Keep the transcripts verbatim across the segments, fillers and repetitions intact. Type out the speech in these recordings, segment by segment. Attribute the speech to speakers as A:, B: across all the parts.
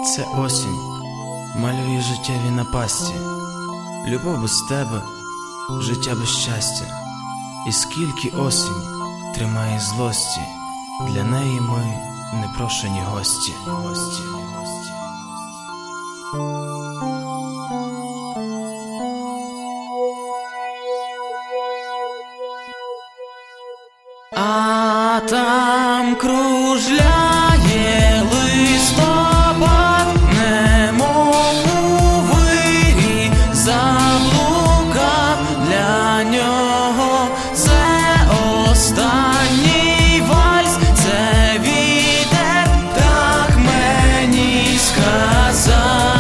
A: Це осінь малює життєві напасті, любов без тебе, життя без щастя. І скільки осінь тримає злості, для неї ми непрошені гості. Гості, гості. А там кружляє листопад, немов у вирі заблукав. Для нього це останній вальс, це вітер так мені сказав.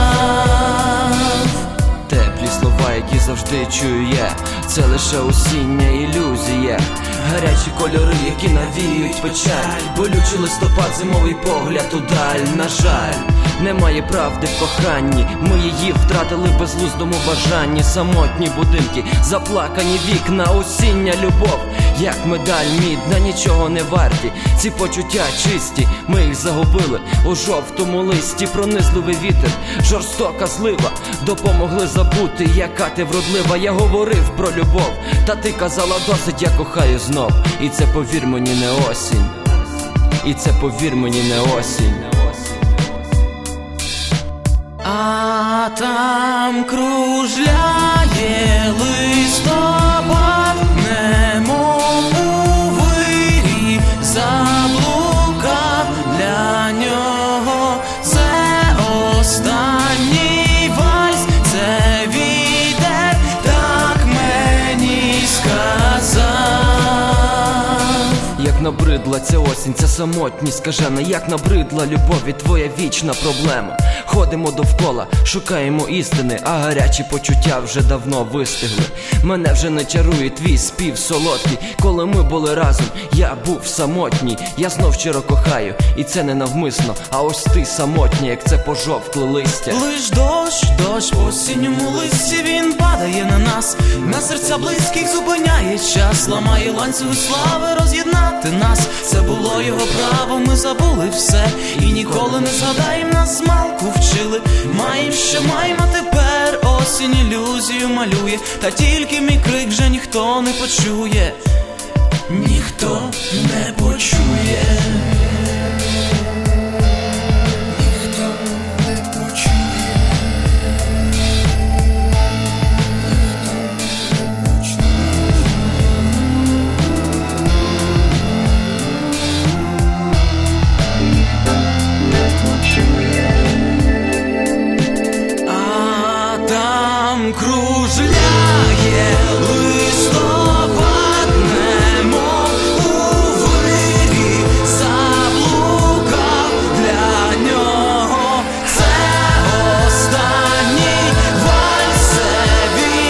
B: Теплі слова, які завжди чую я, це лише осіння ілюзія. Гарячі кольори, які навіюють печаль, болючий листопад, зимовий погляд удаль. На жаль, немає правди в коханні, ми її втратили в безглуздому бажанні. Самотні будинки, заплакані вікна, осіння любов, як медаль мідна, нічого не варті. Ці почуття чисті, ми їх загубили у жовтому листі. Пронизливий вітер, жорстока злива допомогли забути, яка ти вродлива. Я говорив про любов, та ти казала досить, я кохаю знов. І це, повір мені, не осінь, і це, повір мені, не осінь.
A: А там кружляє листопад, немов у вирі заблукав. Для нього це останній вальс, це вітер так мені сказав.
B: Як набридла ця осінь, ця самотність скажена, як набридла любові твоя вічна проблема. Ходимо довкола, шукаємо істини, а гарячі почуття вже давно вистигли. Мене вже не чарує твій спів солодкий, коли ми були разом, я був самотній. Я знов щиро кохаю, і це не навмисно, а ось ти самотня, як це пожовкле листя.
A: Лиш дощ, дощ по осінньому листі, він падає на нас, на серця близьких зупиняє час, ламає ланцюги слави роз'єднати нас. Це було його право, ми забули все і ніколи не згадаєм, нас змалку вчили. Маєм, що маєм, а тепер осінь ілюзію малює, та тільки мій крик вже ніхто не почує, ніхто не почує. Кру